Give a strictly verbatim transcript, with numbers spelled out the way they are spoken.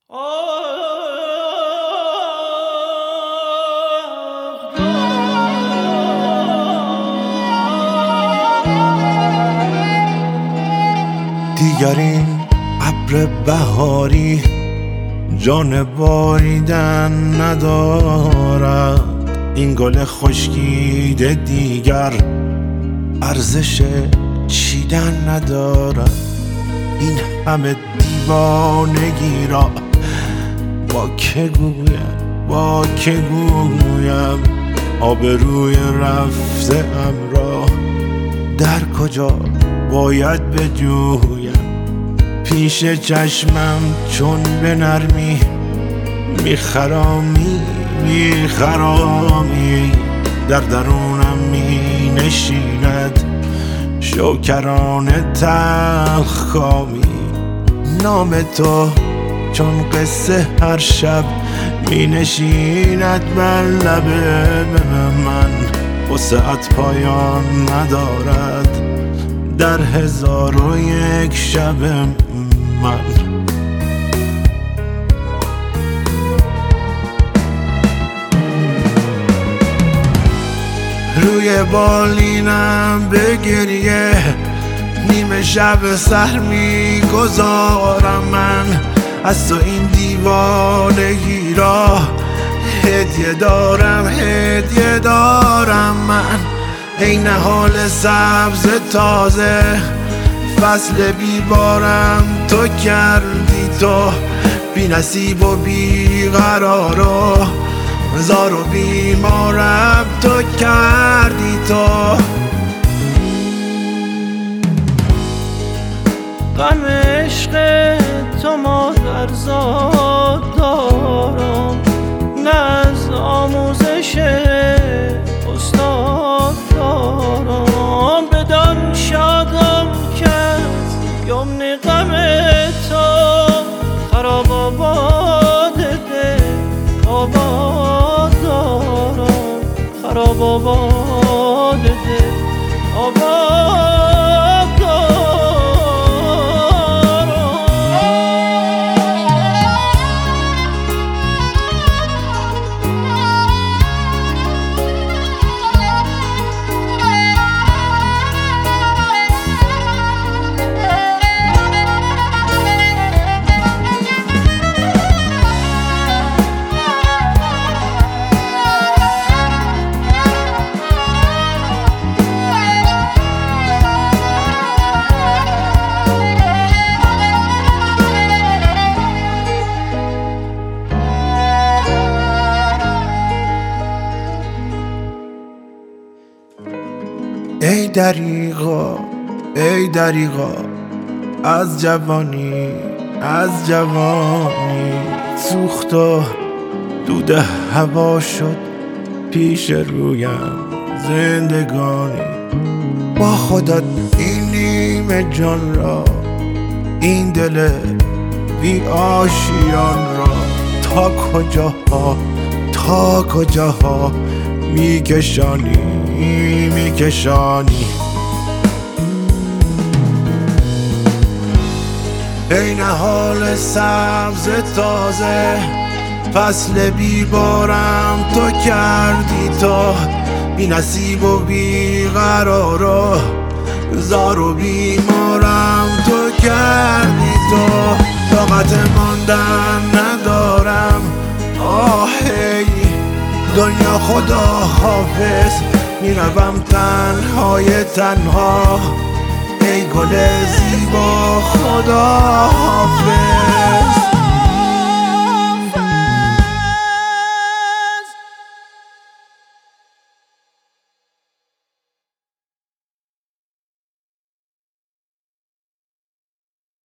دیگر این ابر بهاری جان باریدن ندارد، این گل خشکیده دیگر ارزش چیدن ندارد. این همه دیوانگی را با که گویم با که گویم آبروی رفته ام را در کجا باید بجویم؟ پیش چشمم چون به نرمی میخرامی میخرامی در درونم می نشیند شوکران تلخ کامی. نام تو چون قصه هر شب می نشیند بر لب من، وسعت پایان ندارد در هزار و یک شب من. روی بالینم به گریه نیمه شب سحر می گذارم من، از تو این دیوانگی را هدیه دارم هدیه دارم من. ای نهال سبز تازه فصل بیبارم تو کردی، تو بی نصیب و بی قرار و زار و بیمارم تو کردی. تو غم عشق تو مادر زاد دارم، نه از آموزش استاد دارم. بدان شادم که از یمن غم تو خراب آباد دل آباد دارم، خراب آباد دل آباد. ای دریغا ای دریغا از جوانی از جوانی، سوخت و دود هوا شد پیش رویم زندگانی. با خودت این نیمه جان را این دل بی آشیان را تا کجاها تا کجاها میکشانی میکشانی. ای نهال سبز تازه فصل بیبارم تو کردی، تو بی نصیب و بی قرار و زار و بیمارم تو کردی. تو طاقت ماندن ندارم آهی دنیا خدا حافظ، میروم تنهای تنها ای گل زیبا خدا حافظ.